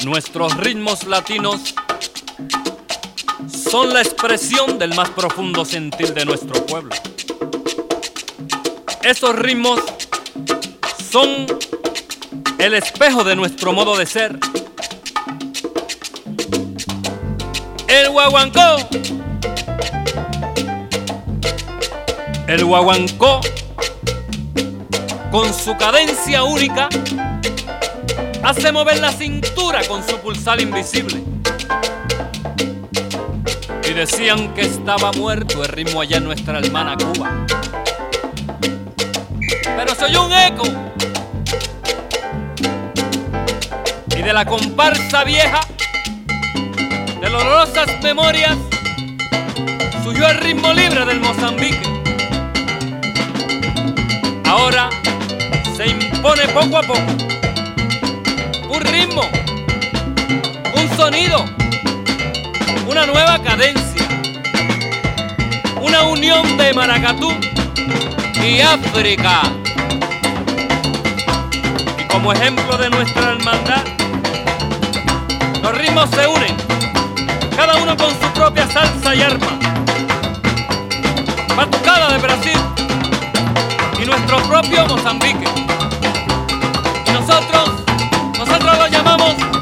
Nuestros ritmos latinos son la expresión del más profundo sentir de nuestro pueblo. Esos ritmos son el espejo de nuestro modo de ser. El guaguancó. El guaguancó, con su cadencia única, hace mover la cintura con su pulsar invisible. Y decían que estaba muerto el ritmo allá en nuestra hermana Cuba, pero se oyó un eco, y de la comparsa vieja, de dolorosas memorias, surgió el ritmo libre del Mozambique. Ahora se impone poco a poco un ritmo, un sonido, una nueva cadencia, una unión de maracatú y África. Y como ejemplo de nuestra hermandad, los ritmos se unen, cada uno con su propia salsa y arma. Batucada de Brasil y nuestro propio Mozambique. Y nosotros lo llamamos